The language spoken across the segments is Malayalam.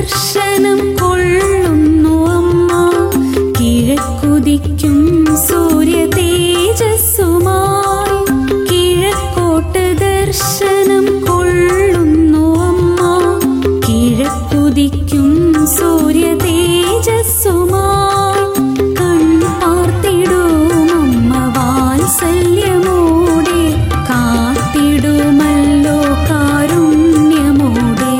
ദർശനം കൊള്ളുന്നു അമ്മ. കിഴക്കുദിക്കും സൂര്യ തേജസ്സുമായി കിഴക്കോട്ട് ദർശനം കൊള്ളുന്നു അമ്മ. കിഴക്കുദിക്കും സൂര്യ തേജസ്സുമായി കൺപാർത്തിടും അമ്മ വാത്സല്യമോടെ. കാത്തിടുമല്ലോ കാരുണ്യമോടെ.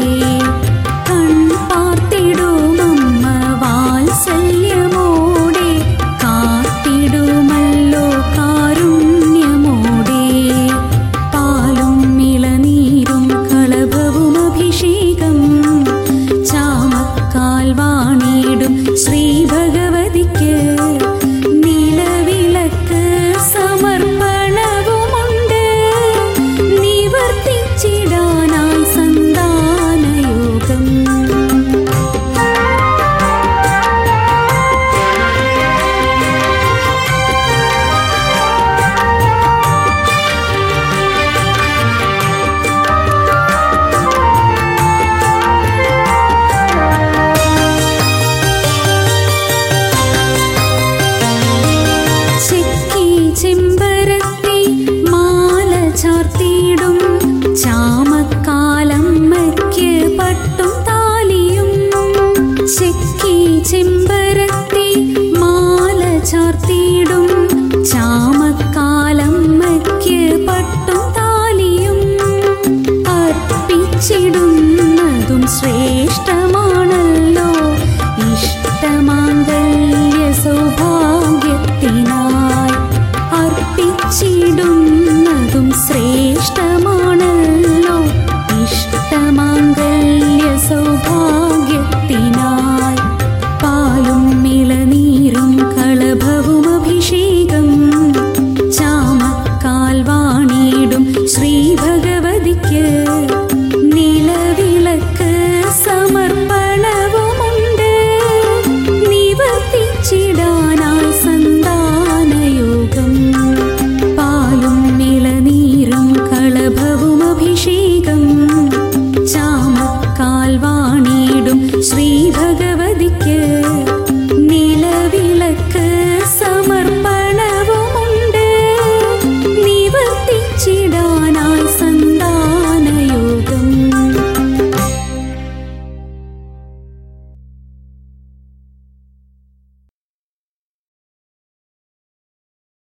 കൺപാർത്തിടും അമ്മ വാത്സല്യമോടെ. കാത്തിടുമല്ലോ കാരുണ്യമോടെ. പാലും ഇളനീരും കളഭവും അഭിഷേകം ചാമക്കാൽ വാണിടും ശ്രീ ഭഗവതിക്ക്. നിലവിളക്ക് സമർപ്പണവുമുണ്ട് നിവർത്തിച്ചിടാനായി സന്താനയോഗം. ചെക്കി ചെമ്പരത്തി മാല ചാർത്തിയിടും ചാമക്കാലമ്മയ്ക്ക് പട്ടും താലിയും. ചെക്കി ചെമ്പരത്തി മാല ചാർത്തിയിടും ചാമക്കാലമ്മയ്ക്ക് പട്ടും താലിയും. അർപ്പിച്ചിടുന്നതും ശ്രേഷ്ഠമാണല്ലോ ഇഷ്ടമാംഗല്യ സൗഭാഗ്യത്തിനായി. അർപ്പിച്ചിടുന്നതും ശ്രേഷ്ഠമാണല്ലോ ഇഷ്ടമാംഗല്യ സൗഭാഗ്യത്തിനായി. പാലും ഇളനീരും കളഭവും അഭിഷേകം ചാമക്കാൽ വാണിടും ശ്രീ ഭഗവതിക്ക്. നിലവിളക്ക് സമർപ്പണവുമുണ്ട് നിവർത്തിച്ചിടാനായി സന്താനയോഗം. പാലും ഇളനീരും കളഭവും അഭിഷേകം ചാമക്കാൽ വാണിടും ശ്രീ ഭഗവതിക്ക്.